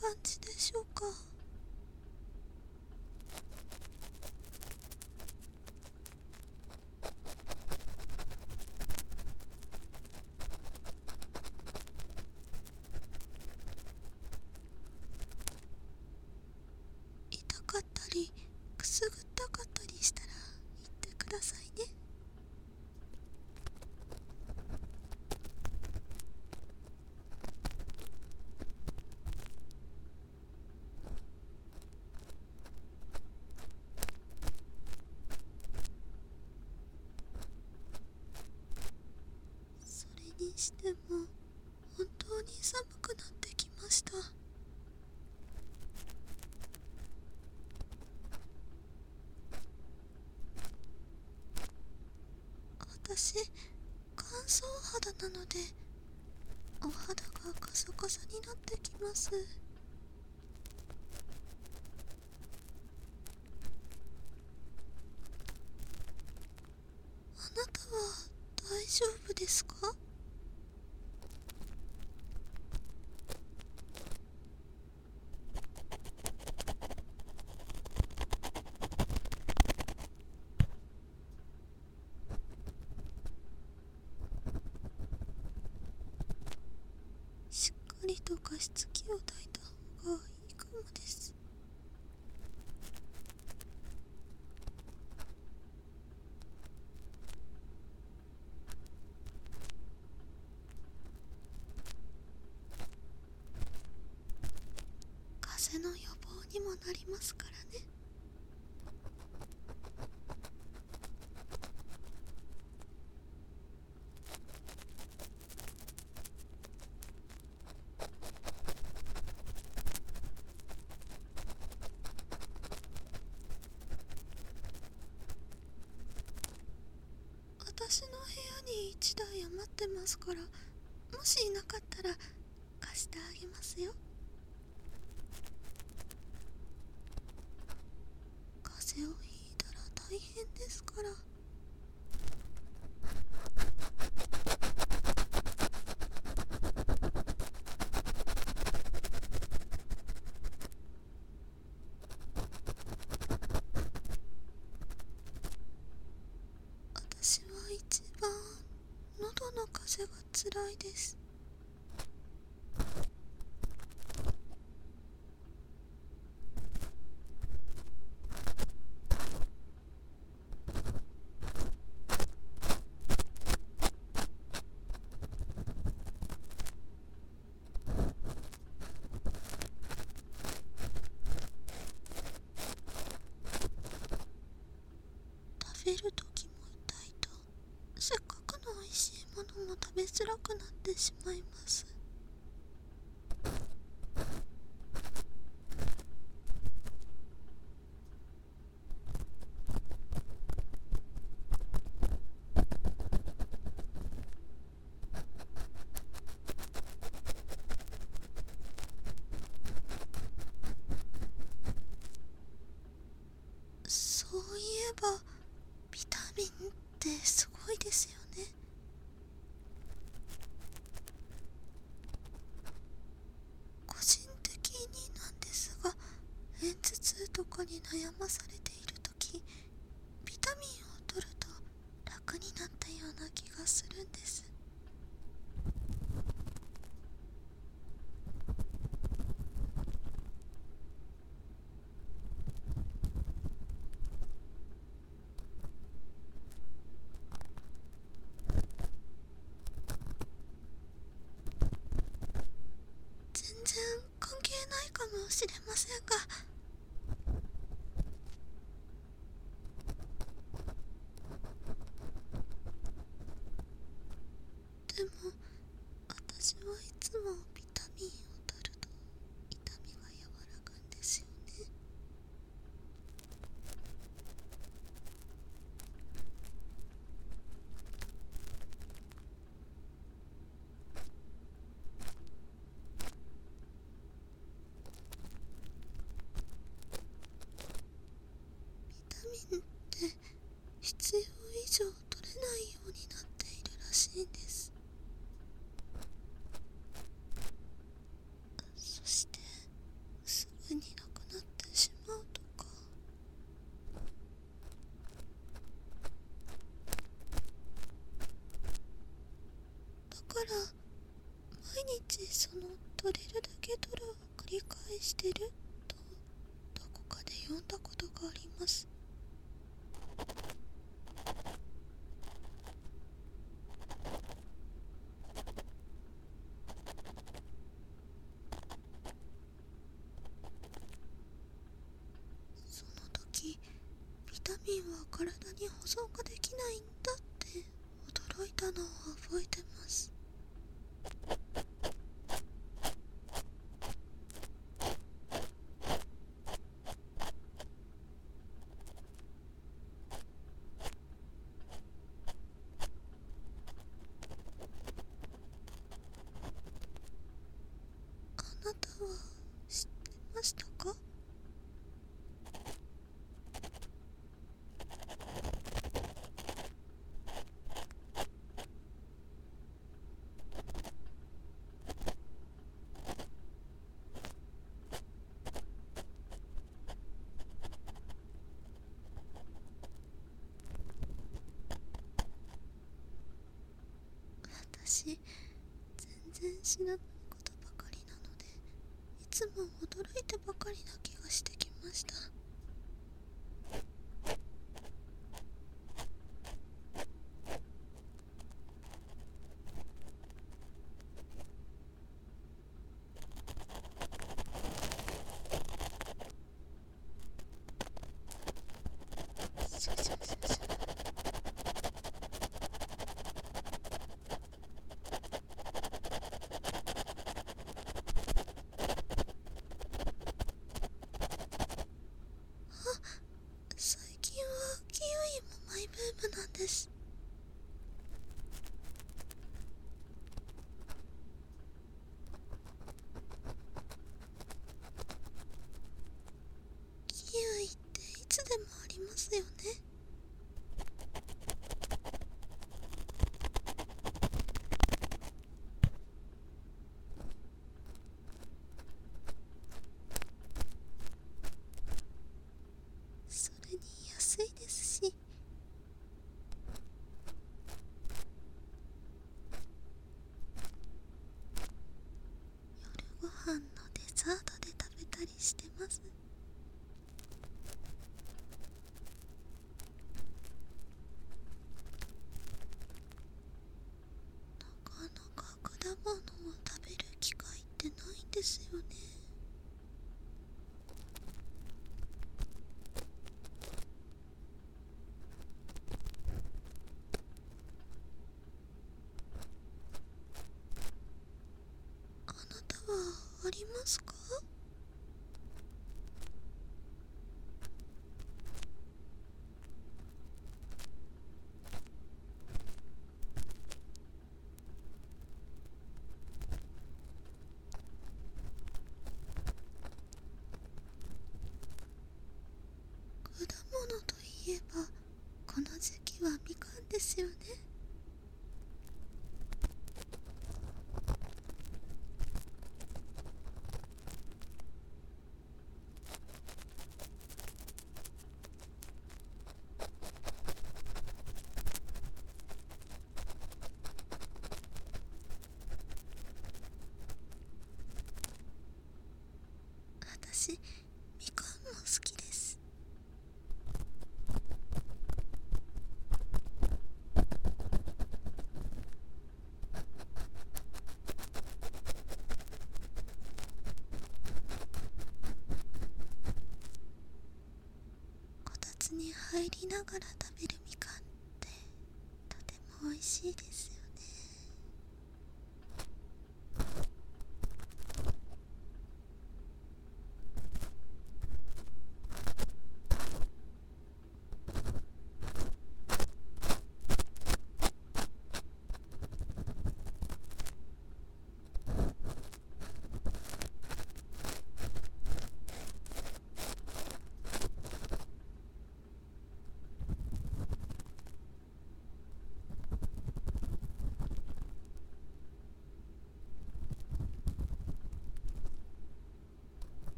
感じでしょうか？痛かったりくすぐったかったりしたら言ってくださいね。それにしても本当に寒くなってきました。私、乾燥肌なのでお肌がカサカサになってきます。あなたは大丈夫ですか？しっかりと加湿器を焚いた方がいいかもです。風邪の予防にもなりますからね。私の部屋に1台余ってますから、もしいなかったら貸してあげますよ。風邪をひいたら大変ですから。私は一番喉の風がつらいです。食べるときも痛いと、せっかくの美味しいものも食べづらくなってしまいます。そういえばビタミンってすごいですよね。個人的になんですが、片頭痛とかに悩まされているとき、ビタミンを取ると楽になったような気がするんです。全然関係ないかもしれませんが、でも私はいつもビタミンを取ると痛みが和らぐんですよね。ビタミンって必要以上取れないようになっているらしいんです。 日その取れるだけ取るを繰り返してるとどこかで読んだことがあります。その時ビタミンは体に保存ができないんだって驚いたのを覚えてます。あなたは知ってましたか？私、全然知らないことばかりなので、いつも驚いてばかりな気がしてきました。シャシャシャシャ。最近はキウイもマイブームなんです。キウイっていつでもありますよね。それに安いですし、夜ご飯のデザートで食べたりしてます。なかなか果物を食べる機会ってないんですよね。あなたはありますか？果物といえばこの時期はみかんですよね。私、みかんも好きです。こたつに入りながら食べるみかんってとても美味しいです。